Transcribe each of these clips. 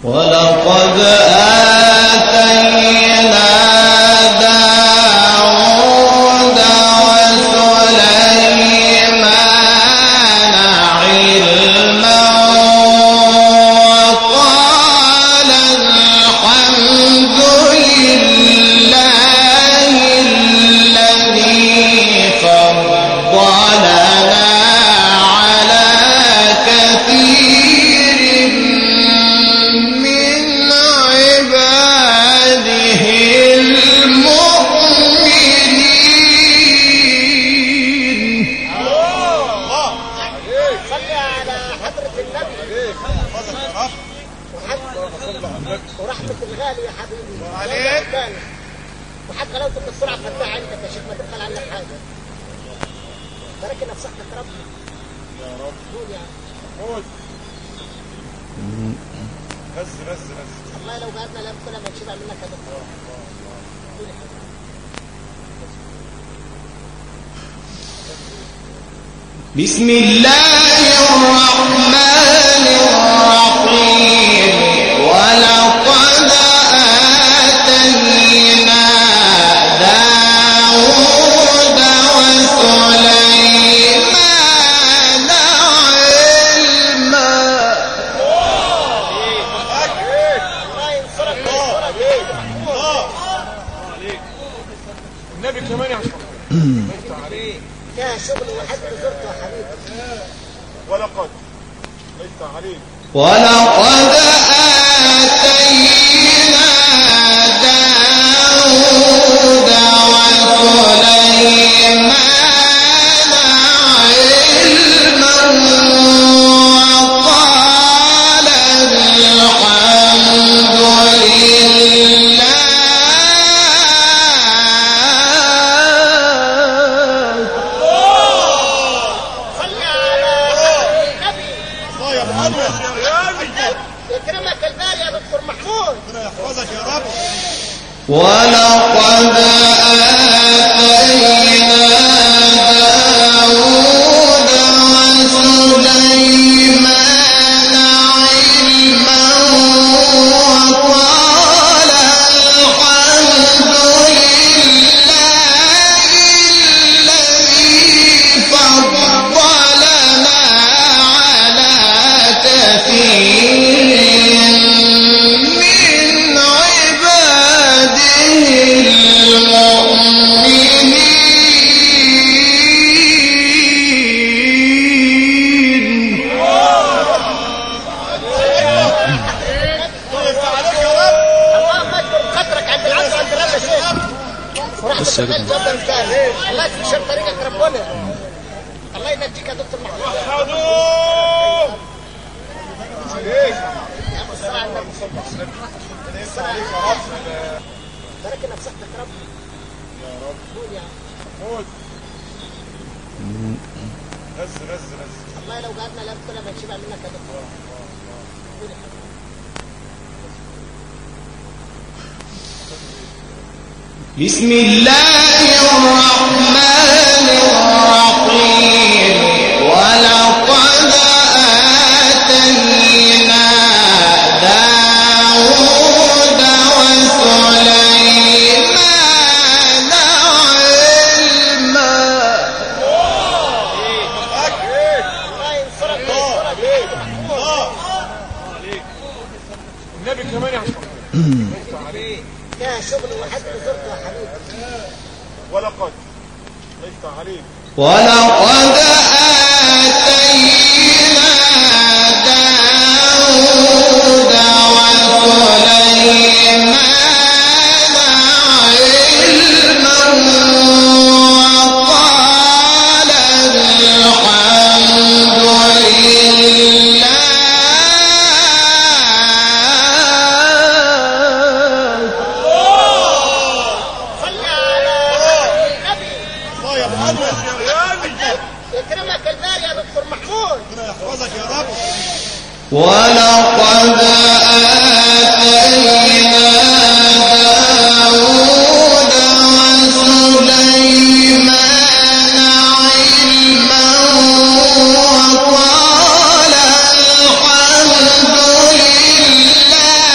ولقد آتينا داود وسليمان علما وقال الحمد لله الذي فضلنا على كثير من عباده المؤمنين. صلي على حضرة النبي ورحمة الغالي يا حبيبي وحتى لو كنت السرعة فتاة عندك يا شيخ ما تدخل عنك حاجة. باركنا في صحتك ربنا يا رب. قول يا قول بس والله لو بعدنا لم كنا بنشبع منك يا دكتور. قول يا حبيبي. بسم الله الرحمن الرحيم. ولقد آتينا داود وسليمان علما. الله ينصرك النبي كمان يا عشان يا شغل وحد زرته يا حبيبي. ولقد ليس عليك ولقد آتينا داود وسليمان علما وقال الحمد لله. صلي على النبي يا محمد يكرمك الباري يا دكتور محمود. ربنا يحفظك يا رب. ولقد آتينا داود وسليمان علما وقال الحمد لله الذي فضلنا على كثير من عباده المؤمنين. اللهم اجبر قدرك عند العبد عند الرب يا شيخ. ورحمة الله جدا كان الله يكشف طريقك ربنا. الله ينجيك يا دكتور محمود. يا ابو الصلاة على النبي صلى الله عليه وسلم. باركنا في صحتك ربنا يا رب. قول يا قول بس والله لو قعدنا لم كنا بنشبع منك يا دكتور. قول يا حبيبي. بسم الله الرحمن الرحيم. ولقد آتينا داود وسليمان علما. الله ينصرك النبي كمان يا عشان يا شغل وحد زرته يا حبيبي. ولقد ليس عليك ولقد آتينا داود وسليمان علما وقال الحمد لله. صلي على النبي يا محمد يكرمك الباري يا دكتور محمود. ربنا يحفظك يا رب. ولقد آتينا داود وسليمان علما وقال الحمد لله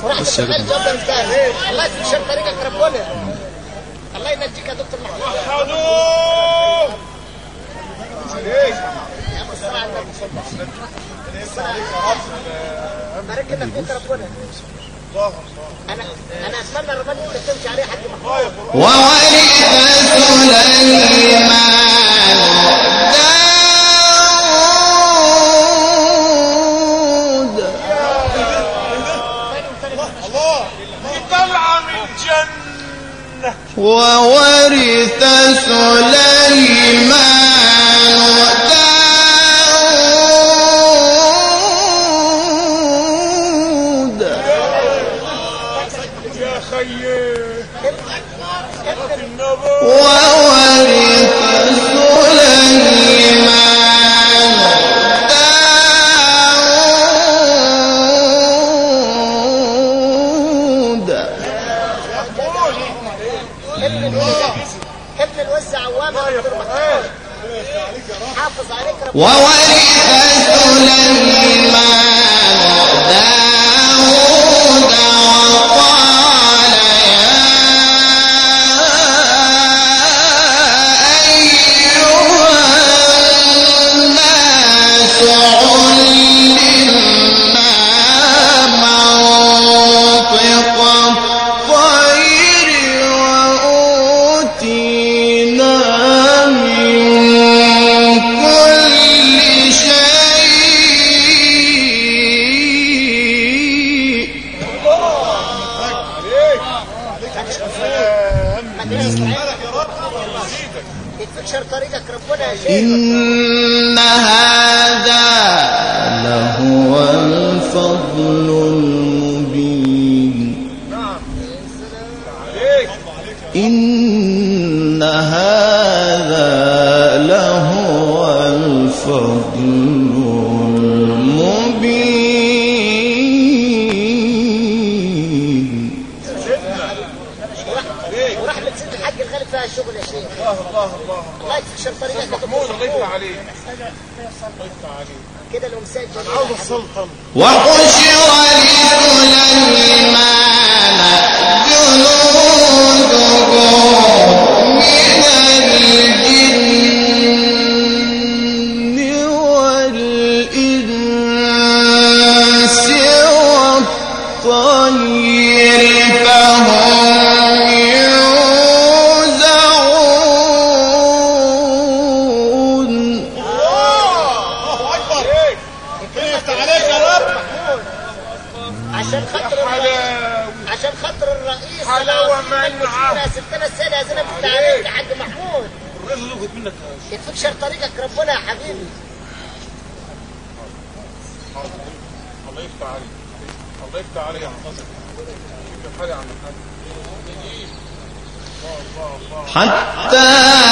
وراح تشتغل جدا ثاني. الله يكشف طريقك ربنا. الله ينجيك يا دكتور محمود. وحدوه عليك يا ابو الصلاة على النبي. بارك لنا فيك ربنا. انا اتمنى ربنا انت تمشي عليه حد محمود. وورث سليمان طلع من الجنة. وورث سليمان داود يا خيي وورث سليمان داود ابن الوز عوام حافظ عليك ربنا. وورث سليمان داود وقال يا أيها الناس علمنا منطق الطير وأوتينا من كل شيء يكفيك طريقك ربنا يا شيخ. إن هذا لهو الفضل المبين إن هذا لهو الفضل المبين ورحمة سيد الحاج الغالب فيها الشغل يا شيخ. الله يكفيك طريقك يا محمود دكتور الله يفتح محمود. عليك. الله يفتح عليك. كده لو مساك عاوز السلطن. وحشر لسليمان جنوده من الجن والإنس والطير فهم يوزعون الله أكبر. الله يفتح عليك يا رب. عشان خاطر عشان خاطر الرئيس حلاوة منعة. يا ستنا السيدة يا زينب انت عليك يا حاج محمود. يكفيك شر طريقك ربنا يا حبيبي. الله يفتح عليك. الله يفتح عليك يا حضرتك. كيف حالي عم الحاج؟ حتى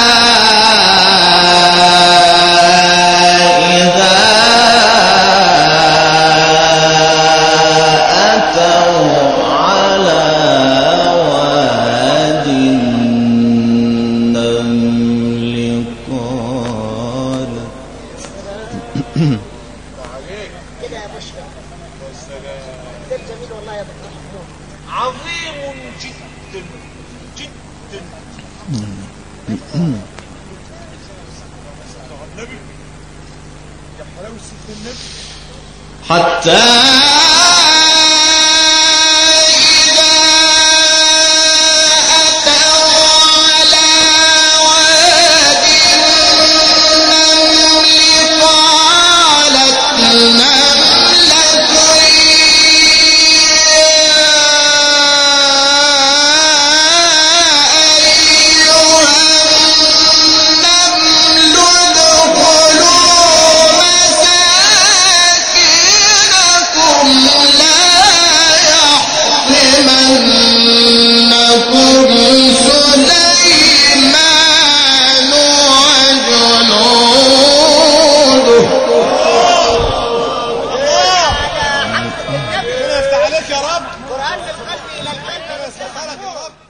إذا أتوا على واد النمل قالت كده يا بشرى. ده جميل والله يا دكتور محمود. عظيم جدا جدا. النبي يا حلاوة سيد النبي. حتى إذا أتوا على واد النمل قالت نملة قرآن من القلب إلى القلب.